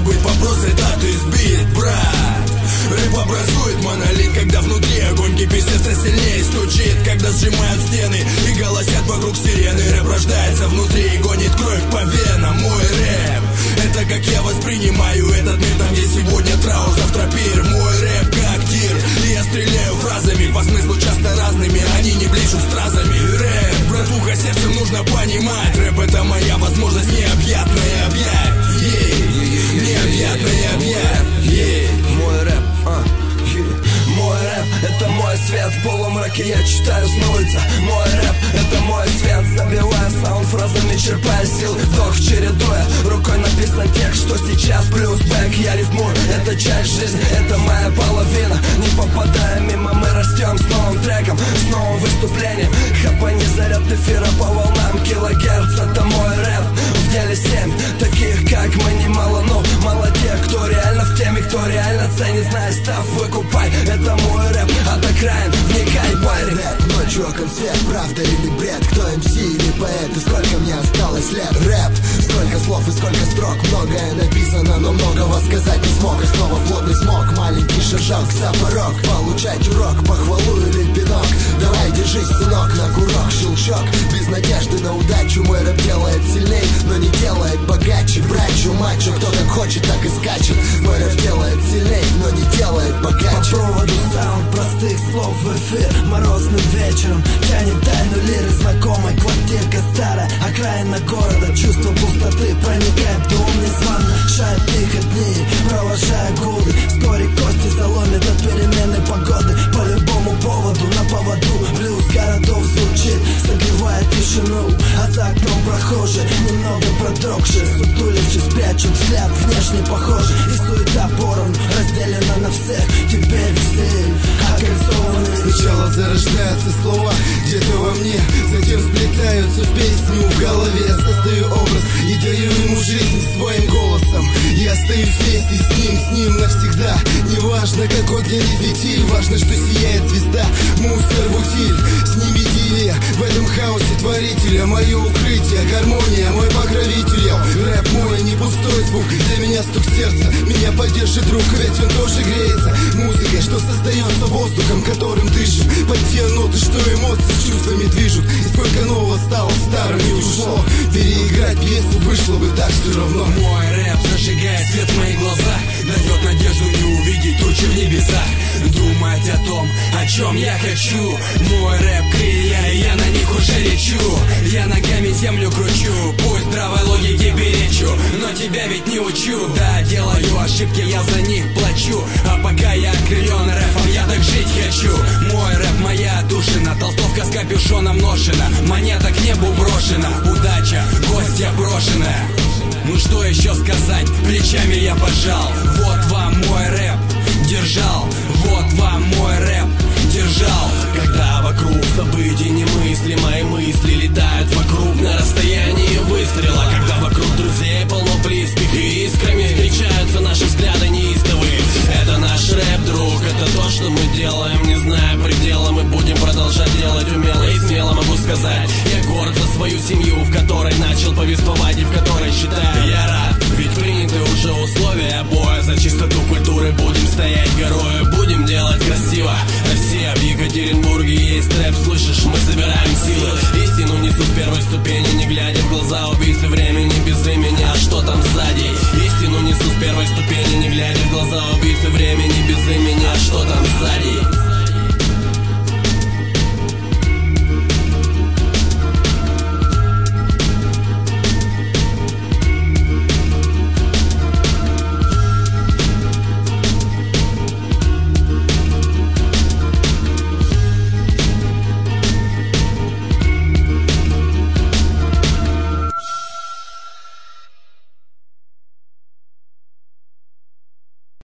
забыть вопрос, это ты сбит, брат. Рэп образует монолит, когда внутри огонь кипит, сердце сильнее стучит, когда сжимают стены и голосят вокруг сирены. Рэп рождается внутри и гонит кровь по венам. Мой рэп — это как я воспринимаю этот мир, там где сегодня траур, завтра пир. Мой рэп как тир, и я стреляю фразами, по смыслу часто разными, они не блещут стразами. Рэп, братуха, сердцем нужно понимать, рэп — это моя возможность необъятная объять. Необъятная объять. Мой рэп, мой рэп — это мой свет в полумраке, я читаю с улицы. Мой рэп — это мой свет, забивая саунд фразами, черпая сил, вдох чередуя, рукой написан текст, что сейчас плюс бэк. Я рифмую, это часть жизни, это моя половина. Не попадая мимо, мы растем с новым треком, с новым выступлением. Хапани заряд эфира по волнам килогерц, это мой рэп. В деле 7 таких, как мы, немало, но мало тех, кто реально в теме, кто реально ценит, знай, став, выкупай. Это мой рэп, от окраин, вникай, парень. Рэп, ночью окон свет, правда или бред, кто МС или поэт, и сколько мне осталось лет. Рэп, сколько слов и сколько строк, многое написано, но многого сказать не смог. И снова плотный смог, маленький шажок за порог, получать урок, похвалу или пинок. Давай, держись, сынок, на курок, щелчок, без надежды на удачу. Мой рэп делает сильней, но не делает богаче. Брачу, мачо, кто как хочет, так и скачет. Мой рэп делает сильней, но не делает богаче. По проводу саунд простых слов в эфир, морозным вечером тянет тайну лиры знакомой. Квартирка старая, окраина города, чувство пустоты проникает в дом незвано. Шает тихо дни, провожая годы, вскоре кости заломит от перемены погоды. По любому поводу, на поводу блюз городов звучит, согревает тишину, а за окном прохожий, немного продрогший, сутулившись, прячет взгляд, внешне похожий. И суета поровну разделена на всех, теперь все окольцованы. Сначала зарождаются слова где-то во мне, затем сплетаются в песню в голове. Я создаю образ и даю ему жизнь своим голосом. Я остаюсь вместе с ним навсегда. Неважно, какой для них фитиль, важно, что сияет звезда. Мусор в утиль, с ним идиллия, в этом хаосе творителя. Мое укрытие, гармония, мой покровитель. Рэп мой, не пустой звук, для меня стук сердца. Меня поддержит друг, ведь он тоже греется. Музыка, что создается воздухом, которым дышим, под те ноты, что эмоции с чувствами движут. И сколько нового стало старым и ушло. Переиграть пьесу вышло бы так все равно. Мой рэп зажигает свет в моих глазах, дает надежду не увидеть тучи в небесах, думать о том, о чем я хочу. Мой рэп крылья, и я на них уже лечу. Я ногами землю кручу, пусть здравой логике перечу, но тебя ведь не учу. Да, делаю ошибки, я за них плачу, а пока я окрылен рэпом, я так жить хочу. Мой рэп моя отдушина, толстовка с капюшоном ношена, монета к небу брошена, удача, гостья брошенная. Ну что еще сказать, плечами я пожал. Вот вам мой рэп, держал. Вот вам мой рэп, держал. Когда вокруг событий немыслимые мысли летают вокруг на расстоянии выстрела. Когда вокруг друзей полно близких и искрами встречаются наши взгляды неистовые. Это наш рэп, друг, это то, что мы делаем, не зная предела. Мы будем продолжать делать умело и смело, могу сказать. Я горд за свою семью